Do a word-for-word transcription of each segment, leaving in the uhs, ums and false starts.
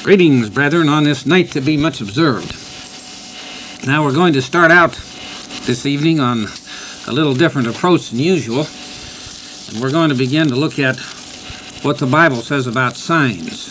Greetings, brethren, on this night to be much observed. Now we're going to start out this evening on a little different approach than usual, and we're going to begin to look at what the Bible says about signs.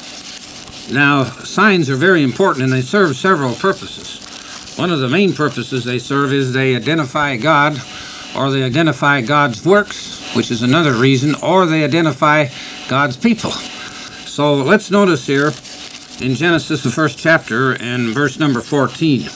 Now, signs are very important, and they serve several purposes. One of the main purposes they serve is they identify God, or they identify God's works, which is another reason, or they identify God's people. So let's notice here in Genesis, the first chapter, and verse number fourteen.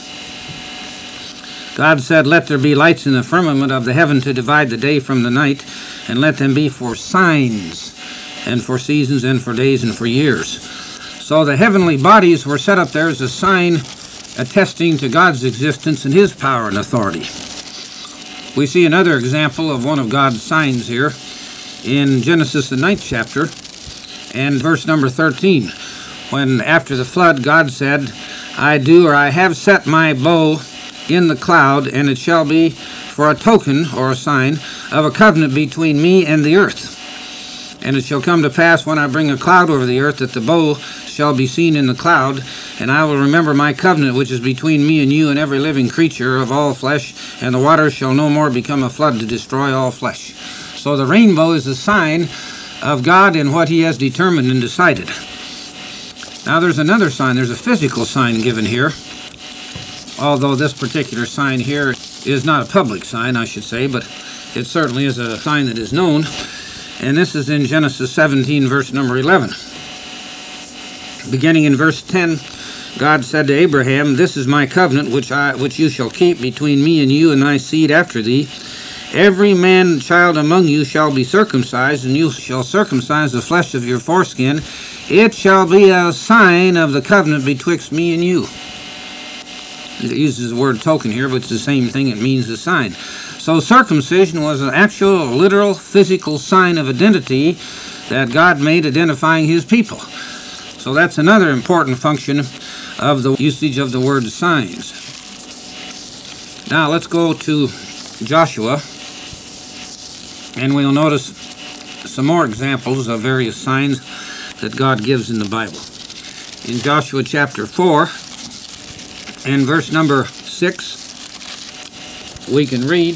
God said, "Let there be lights in the firmament of the heaven to divide the day from the night, and let them be for signs, and for seasons, and for days, and for years." So the heavenly bodies were set up there as a sign attesting to God's existence and His power and authority. We see another example of one of God's signs here in Genesis, the ninth chapter, and verse number thirteen. When after the flood God said, "I do, or I have set my bow in the cloud, and it shall be for a token," or a sign, "of a covenant between me and the earth. And it shall come to pass when I bring a cloud over the earth, that the bow shall be seen in the cloud, and I will remember my covenant which is between me and you and every living creature of all flesh, and the waters shall no more become a flood to destroy all flesh." So the rainbow is a sign of God and what He has determined and decided. Now there's another sign. There's a physical sign given here, although this particular sign here is not a public sign, I should say, but it certainly is a sign that is known. And this is in Genesis seventeen, verse number eleven. Beginning in verse ten, God said to Abraham, "This is my covenant which I which you shall keep between me and you and thy seed after thee. Every man child among you shall be circumcised, and you shall circumcise the flesh of your foreskin. It shall be a sign of the covenant betwixt me and you." It uses the word token here, but it's the same thing. It means a sign. So circumcision was an actual, literal, physical sign of identity that God made identifying His people. So that's another important function of the usage of the word signs. Now let's go to Joshua, and we'll notice some more examples of various signs that God gives in the Bible. In Joshua chapter four and verse number six, we can read,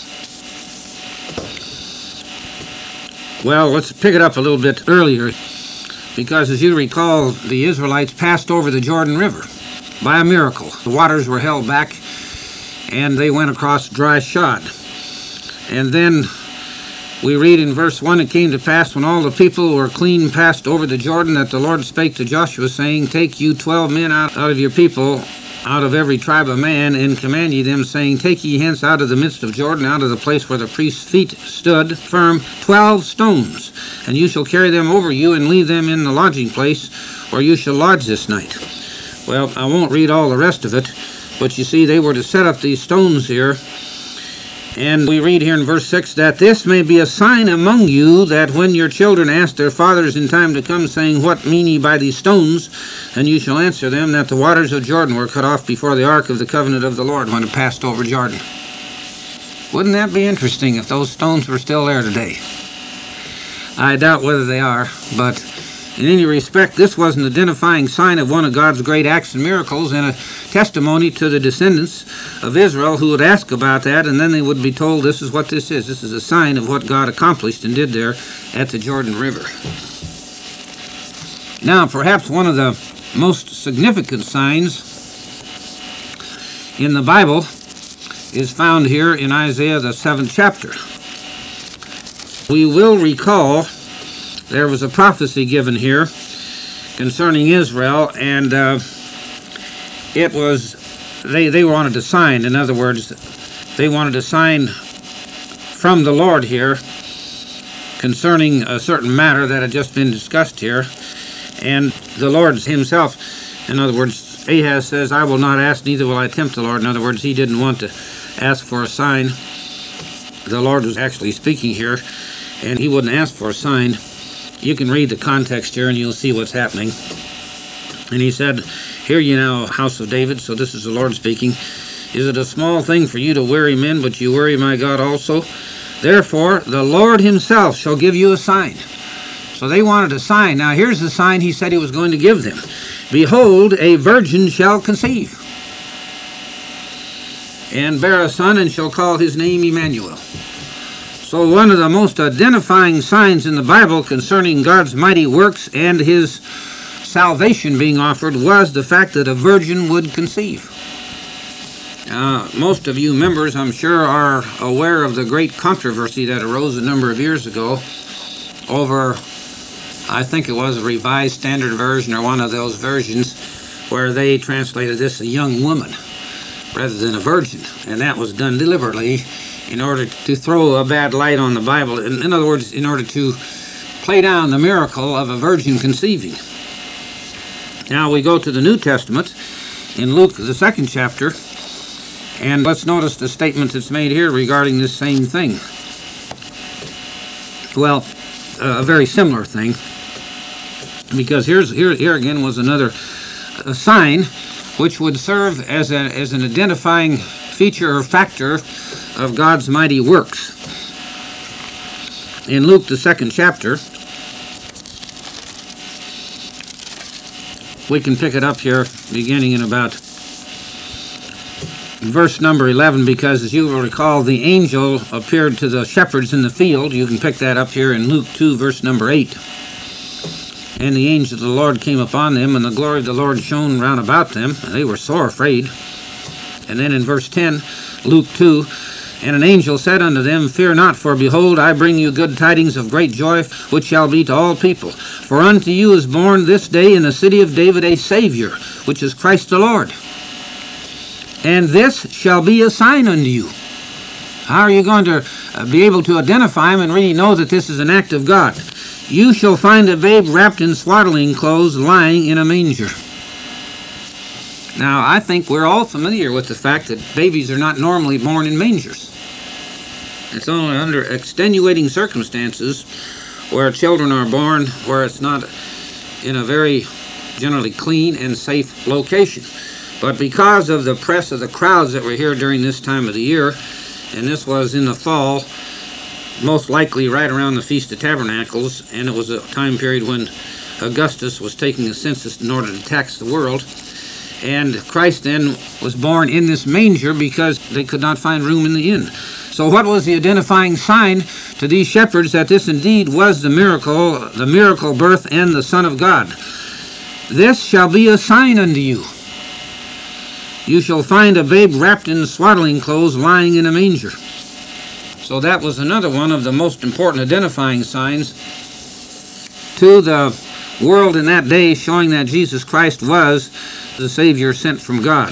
well, let's pick it up a little bit earlier, because as you recall, the Israelites passed over the Jordan River by a miracle. The waters were held back, and they went across dry shod. And then we read in verse one, "It came to pass when all the people were clean passed over the Jordan, that the Lord spake to Joshua, saying, Take you twelve men out, out of your people, out of every tribe of man, and command ye them, saying, Take ye hence out of the midst of Jordan, out of the place where the priest's feet stood firm, twelve stones, and you shall carry them over you, and leave them in the lodging place, where you shall lodge this night." Well, I won't read all the rest of it, but you see, they were to set up these stones here. And we read here in verse six, "That this may be a sign among you, that when your children ask their fathers in time to come, saying, What mean ye by these stones? And you shall answer them, that the waters of Jordan were cut off before the ark of the covenant of the Lord when it passed over Jordan." Wouldn't that be interesting if those stones were still there today? I doubt whether they are, but in any respect, this was an identifying sign of one of God's great acts and miracles, and a testimony to the descendants of Israel who would ask about that, and then they would be told, this is what this is. This is a sign of what God accomplished and did there at the Jordan River. Now, perhaps one of the most significant signs in the Bible is found here in Isaiah, the seventh chapter. We will recall there was a prophecy given here concerning Israel, and uh, it was, they, they wanted a sign. In other words, they wanted a sign from the Lord here concerning a certain matter that had just been discussed here. And the Lord Himself, in other words, Ahaz says, "I will not ask, neither will I tempt the Lord." In other words, he didn't want to ask for a sign. The Lord was actually speaking here, and He wouldn't ask for a sign. You can read the context here and you'll see what's happening. And He said, "Hear ye now, house of David," so this is the Lord speaking, "Is it a small thing for you to weary men, but you weary my God also? Therefore the Lord Himself shall give you a sign." So they wanted a sign. Now here's the sign he said he was going to give them. Behold, a virgin shall conceive, and bear a son, and shall call his name Emmanuel. So one of the most identifying signs in the Bible concerning God's mighty works and his salvation being offered was the fact that a virgin would conceive. Uh, most of you members, I'm sure, are aware of the great controversy that arose a number of years ago over, I think it was a Revised Standard Version or one of those versions, where they translated this a young woman rather than a virgin. And that was done deliberately in order to throw a bad light on the Bible. In, in other words, in order to play down the miracle of a virgin conceiving. Now we go to the New Testament in Luke, the second chapter, and let's notice the statement that's made here regarding this same thing. Well, uh, a very similar thing, because here's here here again was another a sign which would serve as a as an identifying feature or factor of God's mighty works. In Luke, the second chapter, we can pick it up here beginning in about verse number eleven, because as you will recall, the angel appeared to the shepherds in the field. You can pick that up here in Luke two, verse number eight. And the angel of the Lord came upon them, and the glory of the Lord shone round about them, and they were sore afraid. And then in verse ten, Luke two, and an angel said unto them, Fear not, for behold, I bring you good tidings of great joy, which shall be to all people. For unto you is born this day in the city of David a Savior, which is Christ the Lord. And this shall be a sign unto you. How are you going to be able to identify him and really know that this is an act of God? You shall find a babe wrapped in swaddling clothes, lying in a manger. Now, I think we're all familiar with the fact that babies are not normally born in mangers. It's only under extenuating circumstances where children are born where it's not in a very generally clean and safe location. But because of the press of the crowds that were here during this time of the year, and this was in the fall, most likely right around the Feast of Tabernacles, and it was a time period when Augustus was taking a census in order to tax the world, and Christ then was born in this manger because they could not find room in the inn. So what was the identifying sign to these shepherds that this indeed was the miracle, the miracle birth and the Son of God? This shall be a sign unto you. You shall find a babe wrapped in swaddling clothes, lying in a manger. So that was another one of the most important identifying signs to the world in that day, showing that Jesus Christ was the Savior sent from God.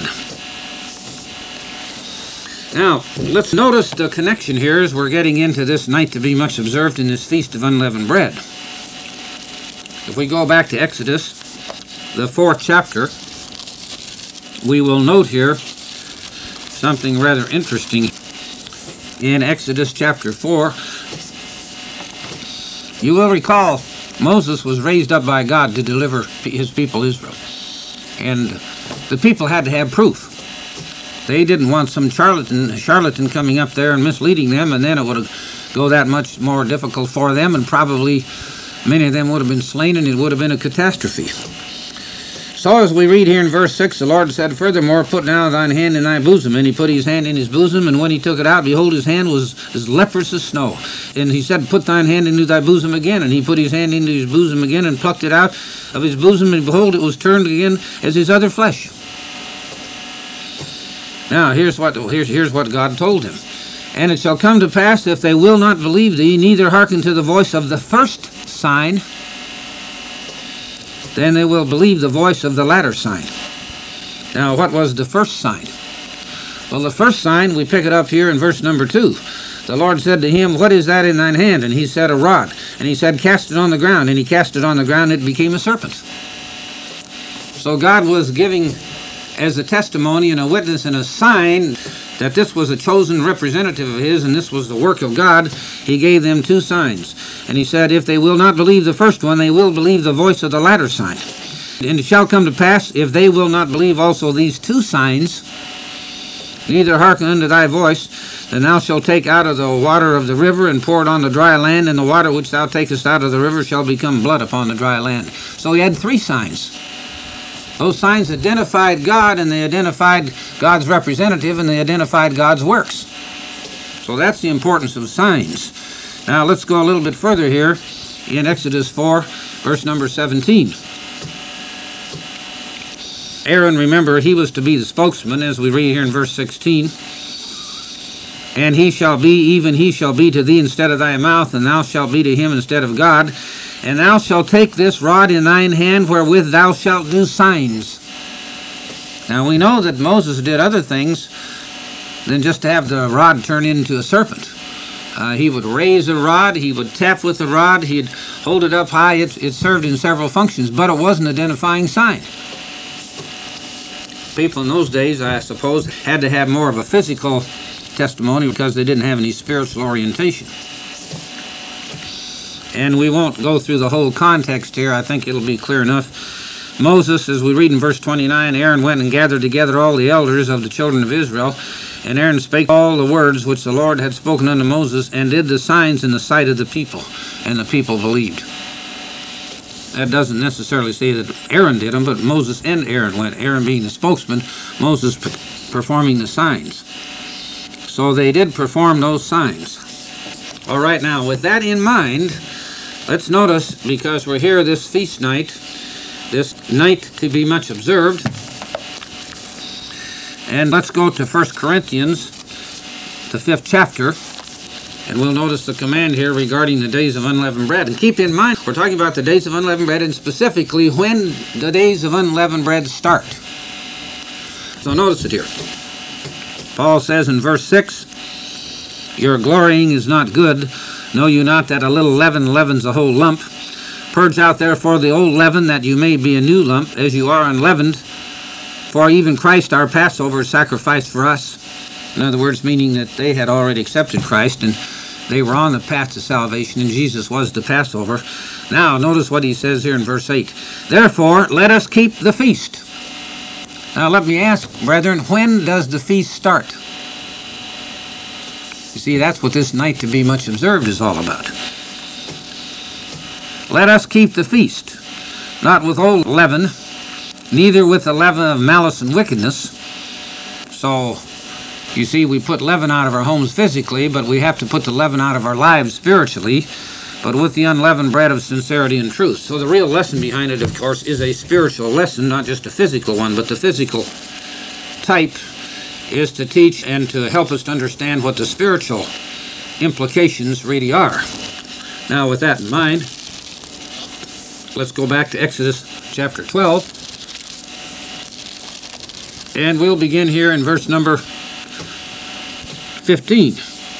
Now, let's notice the connection here as we're getting into this night to be much observed in this Feast of Unleavened Bread. If we go back to Exodus, the fourth chapter, we will note here something rather interesting. In Exodus chapter four, you will recall Moses was raised up by God to deliver his people Israel. And the people had to have proof. They didn't want some charlatan, charlatan coming up there and misleading them, and then it would go that much more difficult for them, and probably many of them would have been slain, and it would have been a catastrophe. So as we read here in verse six, the Lord said, Furthermore, put now thine hand in thy bosom. And he put his hand in his bosom, and when he took it out, behold, his hand was as leprous as snow. And he said, Put thine hand into thy bosom again. And he put his hand into his bosom again, and plucked it out of his bosom, and behold, it was turned again as his other flesh. Now, here's what, here's, here's what God told him. And it shall come to pass, if they will not believe thee, neither hearken to the voice of the first sign, then they will believe the voice of the latter sign. Now, what was the first sign? Well, the first sign, we pick it up here in verse number two. The Lord said to him, What is that in thine hand? And he said, A rod. And he said, Cast it on the ground. And he cast it on the ground, and it became a serpent. So God was giving as a testimony and a witness and a sign that this was a chosen representative of his, and this was the work of God. He gave them two signs. And he said, If they will not believe the first one, they will believe the voice of the latter sign. And it shall come to pass, if they will not believe also these two signs, neither hearken unto thy voice, Then thou shalt take out of the water of the river, and pour it on the dry land, and the water which thou takest out of the river shall become blood upon the dry land. So he had three signs. Those signs identified God, and they identified God's representative, and they identified God's works. So that's the importance of signs. Now let's go a little bit further here in Exodus four, verse number seventeen. Aaron, remember, he was to be the spokesman, as we read here in verse sixteen. And he shall be, even he shall be to thee instead of thy mouth, and thou shalt be to him instead of God. And thou shalt take this rod in thine hand, wherewith thou shalt do signs. Now we know that Moses did other things than just to have the rod turn into a serpent. Uh, he would raise a rod, he would tap with the rod, he'd hold it up high. It, it served in several functions, but it was an identifying sign. People in those days, I suppose, had to have more of a physical testimony because they didn't have any spiritual orientation. And we won't go through the whole context here. I think it'll be clear enough. Moses, as we read in verse twenty-nine, Aaron went and gathered together all the elders of the children of Israel, and Aaron spake all the words which the Lord had spoken unto Moses, and did the signs in the sight of the people, and the people believed. That doesn't necessarily say that Aaron did them, but Moses and Aaron went, Aaron being the spokesman, Moses performing the signs. So they did perform those signs. All right, now, with that in mind, let's notice, because we're here this feast night, this night to be much observed, and let's go to First Corinthians, the fifth chapter, and we'll notice the command here regarding the days of unleavened bread. And keep in mind, we're talking about the days of unleavened bread, and specifically when the days of unleavened bread start. So notice it here. Paul says in verse six, your glorying is not good. Know you not that a little leaven leavens a whole lump? Purge out therefore the old leaven, that you may be a new lump, as you are unleavened. For even Christ our Passover is sacrificed for us. In other words, meaning that they had already accepted Christ, and they were on the path to salvation, and Jesus was the Passover. Now, notice what he says here in verse eight. Therefore, let us keep the feast. Now, let me ask, brethren, when does the feast start? You see, that's what this night to be much observed is all about. Let us keep the feast, not with old leaven, neither with the leaven of malice and wickedness. So, you see, we put leaven out of our homes physically, but we have to put the leaven out of our lives spiritually, but with the unleavened bread of sincerity and truth. So the real lesson behind it, of course, is a spiritual lesson, not just a physical one, but the physical type is to teach and to help us to understand what the spiritual implications really are. Now, with that in mind, let's go back to Exodus chapter twelve, and we'll begin here in verse number fifteen.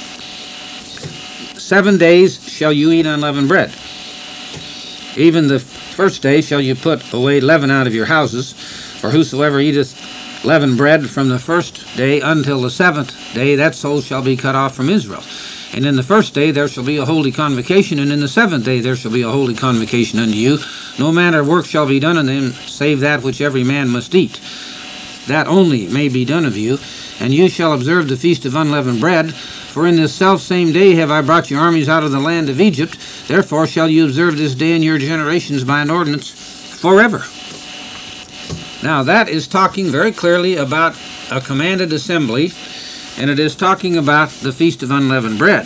Seven days shall you eat unleavened bread. Even the first day shall you put away leaven out of your houses. For whosoever eateth leavened bread from the first day until the seventh day, that soul shall be cut off from Israel. And in the first day there shall be a holy convocation, and in the seventh day there shall be a holy convocation unto you. No manner of work shall be done in them, save that which every man must eat. That only may be done of you. And you shall observe the feast of unleavened bread. For in this selfsame day have I brought your armies out of the land of Egypt. Therefore shall you observe this day in your generations by an ordinance forever. Now that is talking very clearly about a commanded assembly, and it is talking about the feast of unleavened bread.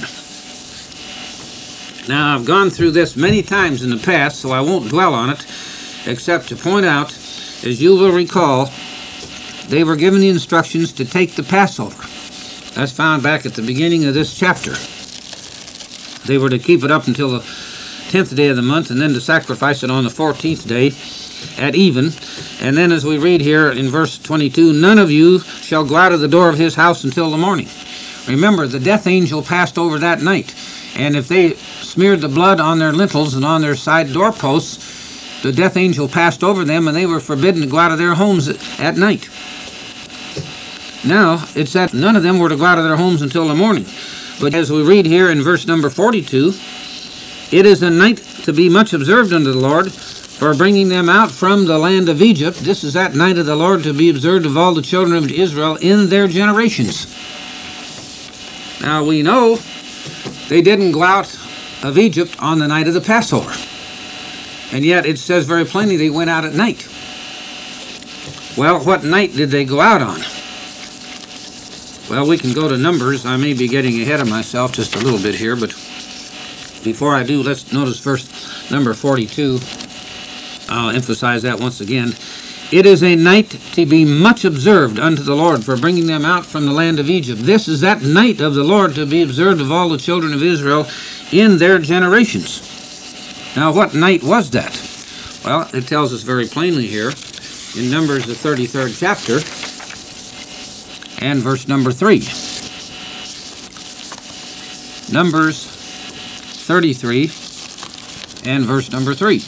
Now I've gone through this many times in the past, so I won't dwell on it, except to point out, as you will recall, they were given the instructions to take the Passover. That's found back at the beginning of this chapter. They were to keep it up until the tenth day of the month, and then to sacrifice it on the fourteenth day at even. And then as we read here in verse twenty-two, none of you shall go out of the door of his house until the morning. Remember, the death angel passed over that night, and if they smeared the blood on their lintels and on their side doorposts, the death angel passed over them, and they were forbidden to go out of their homes at night. Now, it said none of them were to go out of their homes until the morning. But as we read here in verse number forty-two, it is a night to be much observed unto the Lord, for bringing them out from the land of Egypt. This is that night of the Lord to be observed of all the children of Israel in their generations. Now we know they didn't go out of Egypt on the night of the Passover. And yet it says very plainly they went out at night. Well, what night did they go out on? Well, we can go to Numbers. I may be getting ahead of myself just a little bit here, but before I do, let's notice verse number forty-two. I'll emphasize that once again. It is a night to be much observed unto the Lord for bringing them out from the land of Egypt. This is that night of the Lord to be observed of all the children of Israel in their generations. Now, what night was that? Well, it tells us very plainly here in Numbers, the thirty-third chapter, and verse number three. Numbers thirty-three and verse number three.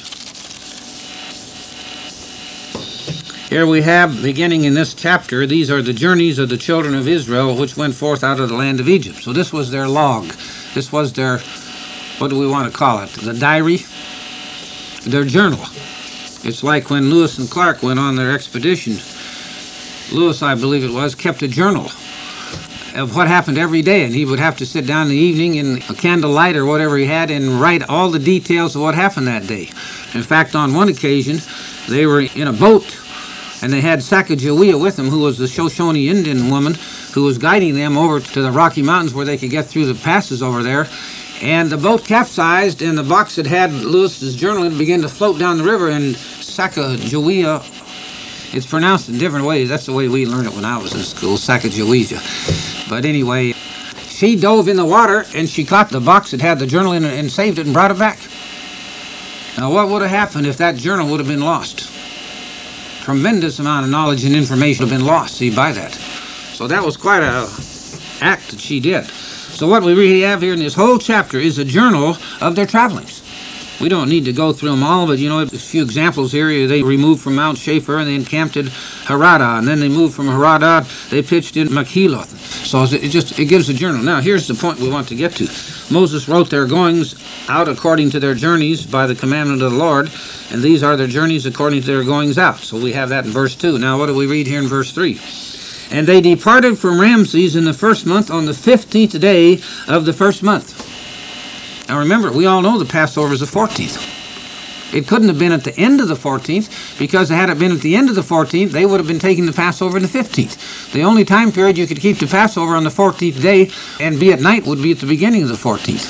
Here we have, beginning in this chapter, these are the journeys of the children of Israel which went forth out of the land of Egypt. So this was their log. This was their, what do we want to call it? The diary? Their journal. It's like when Lewis and Clark went on their expedition. Lewis, I believe it was, kept a journal of what happened every day, and he would have to sit down in the evening in a candlelight or whatever he had and write all the details of what happened that day. In fact, on one occasion, they were in a boat, and they had Sacagawea with them, who was the Shoshone Indian woman who was guiding them over to the Rocky Mountains where they could get through the passes over there. And the boat capsized, and the box that had Lewis's journal in began to float down the river, and Sacagawea, it's pronounced in different ways. That's the way we learned it when I was in school, Sacagawea. But anyway, she dove in the water, and she caught the box that had the journal in it and saved it and brought it back. Now, what would have happened if that journal would have been lost? Tremendous amount of knowledge and information would have been lost, see, by that. So that was quite a act that she did. So what we really have here in this whole chapter is a journal of their travelings. We don't need to go through them all, but you know, a few examples here. They removed from Mount Shafir and they encamped at Harada, and then they moved from Harada, they pitched in Makheloth. So it just it gives a journal. Now here's the point we want to get to. Moses wrote their goings out according to their journeys by the commandment of the Lord, and these are their journeys according to their goings out. So we have that in verse two. Now what do we read here in verse three? And they departed from Ramses in the first month on the fifteenth day of the first month. Now remember, we all know the Passover is the fourteenth. It couldn't have been at the end of the fourteenth, because had it been at the end of the fourteenth, they would have been taking the Passover in the fifteenth. The only time period you could keep the Passover on the fourteenth day and be at night would be at the beginning of the fourteenth.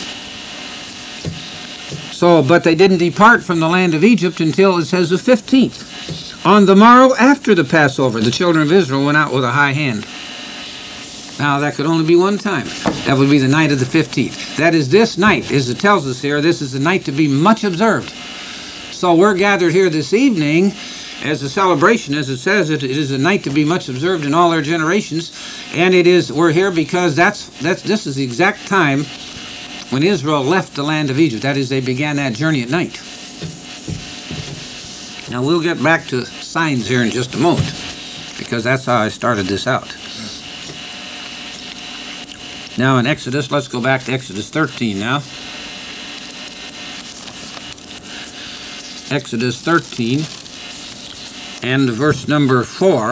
So, but they didn't depart from the land of Egypt until, it says, the fifteenth. On the morrow after the Passover, the children of Israel went out with a high hand. Now, that could only be one time. That would be the night of the fifteenth. That is this night, as it tells us here, this is the night to be much observed. So we're gathered here this evening as a celebration, as it says, it, it is a night to be much observed in all our generations. And it is, we're here because that's, that's this is the exact time when Israel left the land of Egypt. That is, they began that journey at night. Now, we'll get back to signs here in just a moment, because that's how I started this out. Now in Exodus, let's go back to Exodus thirteen now. Exodus thirteen and verse number four.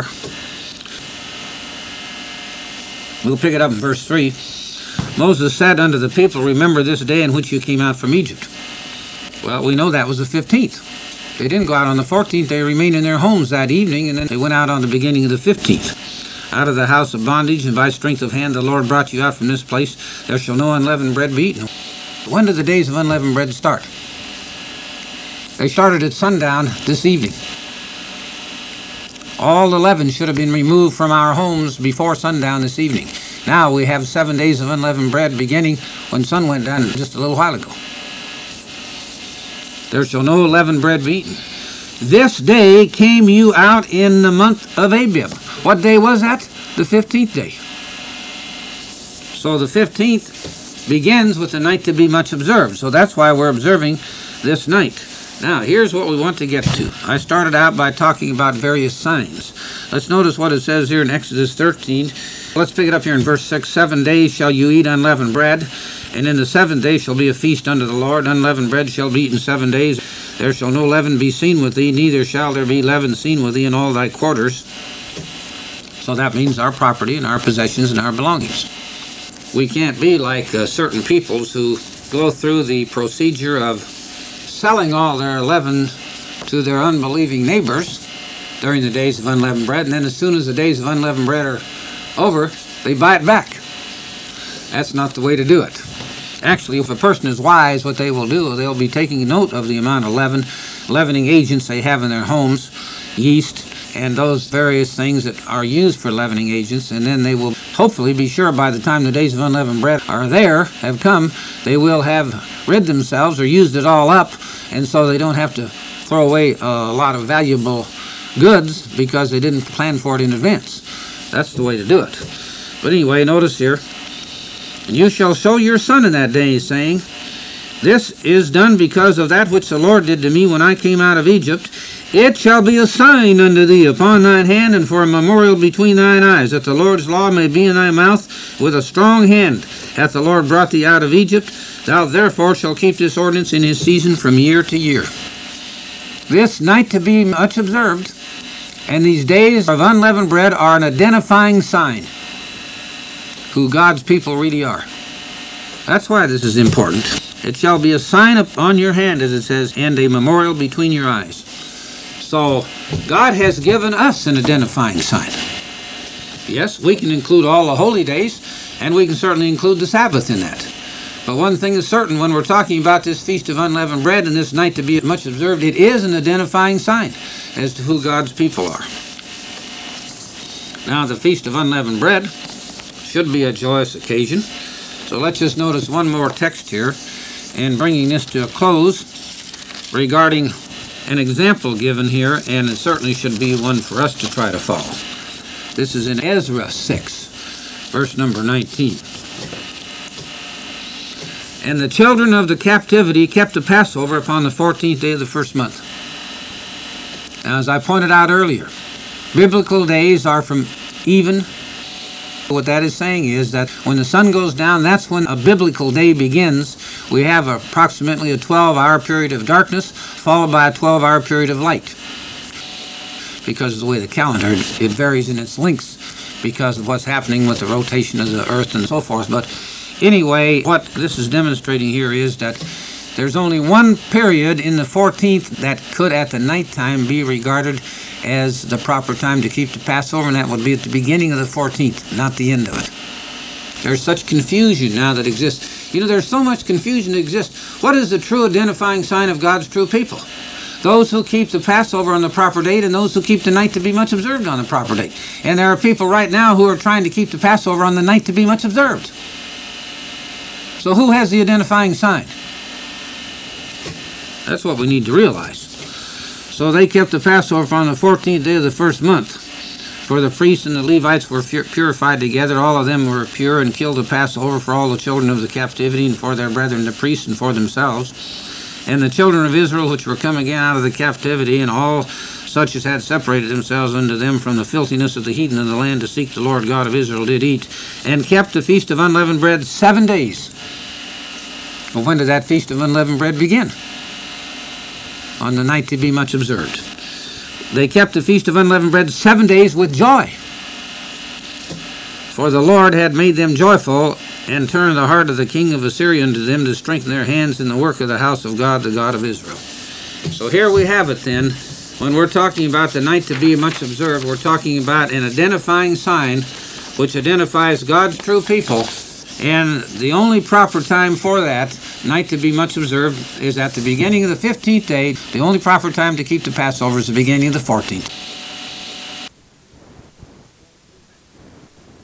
We'll pick it up in verse three. Moses said unto the people, remember this day in which you came out from Egypt. Well, we know that was the fifteenth. They didn't go out on the fourteenth. They remained in their homes that evening, and then they went out on the beginning of the fifteenth. Out of the house of bondage, and by strength of hand the Lord brought you out from this place. There shall no unleavened bread be eaten. When do the days of unleavened bread start? They started at sundown this evening. All the leaven should have been removed from our homes before sundown this evening. Now we have seven days of unleavened bread beginning when sun went down just a little while ago. There shall no leavened bread be eaten. This day came you out in the month of Abib. What day was that? The fifteenth day. So the fifteenth begins with the night to be much observed. So that's why we're observing this night. Now, here's what we want to get to. I started out by talking about various signs. Let's notice what it says here in Exodus thirteen. Let's pick it up here in verse six. Seven days shall you eat unleavened bread, and in the seventh day shall be a feast unto the Lord. Unleavened bread shall be eaten seven days. There shall no leaven be seen with thee, neither shall there be leaven seen with thee in all thy quarters. So that means our property and our possessions and our belongings. We can't be like uh, certain peoples who go through the procedure of selling all their leaven to their unbelieving neighbors during the days of unleavened bread, and then as soon as the days of unleavened bread are over, they buy it back. That's not the way to do it. Actually, if a person is wise, what they will do, they'll be taking note of the amount of leaven, leavening agents they have in their homes, yeast, and those various things that are used for leavening agents, and then they will hopefully be sure by the time the days of unleavened bread are there, have come, they will have rid themselves or used it all up, and so they don't have to throw away a lot of valuable goods because they didn't plan for it in advance. That's the way to do it. But anyway, notice here, and you shall show your son in that day, saying, this is done because of that which the Lord did to me when I came out of Egypt. It shall be a sign unto thee upon thine hand, and for a memorial between thine eyes, that the Lord's law may be in thy mouth. With a strong hand hath the Lord brought thee out of Egypt. Thou therefore shalt keep this ordinance in his season from year to year. This night to be much observed, and these days of unleavened bread are an identifying sign who God's people really are. That's why this is important. It shall be a sign upon your hand, as it says, and a memorial between your eyes. So God has given us an identifying sign. Yes, we can include all the holy days, and we can certainly include the Sabbath in that. But one thing is certain, when we're talking about this Feast of Unleavened Bread and this night to be much observed, it is an identifying sign as to who God's people are. Now, the Feast of Unleavened Bread should be a joyous occasion. So let's just notice one more text here, and bringing this to a close regarding an example given here, and it certainly should be one for us to try to follow. This is in Ezra six, verse number nineteen. And the children of the captivity kept the Passover upon the fourteenth day of the first month. Now, as I pointed out earlier, biblical days are from even. What that is saying is that when the sun goes down, that's when a biblical day begins. We have approximately a twelve-hour period of darkness, followed by a twelve-hour period of light. Because of the way the calendar, it varies in its lengths because of what's happening with the rotation of the earth and so forth. But anyway, what this is demonstrating here is that there's only one period in the fourteenth that could at the nighttime be regarded as the proper time to keep the Passover, and that would be at the beginning of the fourteenth, not the end of it. There's such confusion now that exists. You know, there's so much confusion that exists. What is the true identifying sign of God's true people? Those who keep the Passover on the proper date, and those who keep the night to be much observed on the proper date. And there are people right now who are trying to keep the Passover on the night to be much observed. So who has the identifying sign? That's what we need to realize. So they kept the Passover on the fourteenth day of the first month. For the priests and the Levites were purified together. All of them were pure, and killed the Passover for all the children of the captivity, and for their brethren the priests, and for themselves. And the children of Israel, which were come again out of the captivity, and all such as had separated themselves unto them from the filthiness of the heathen of the land to seek the Lord God of Israel, did eat, and kept the Feast of Unleavened Bread seven days. Well, when did that Feast of Unleavened Bread begin? On the night to be much observed. They kept the Feast of Unleavened Bread seven days with joy. For the Lord had made them joyful, and turned the heart of the king of Assyria unto them, to strengthen their hands in the work of the house of God, the God of Israel. So here we have it then. When we're talking about the night to be much observed, we're talking about an identifying sign which identifies God's true people. And the only proper time for that night to be much observed is at the beginning of the fifteenth day. The only proper time to keep the Passover is the beginning of the fourteenth.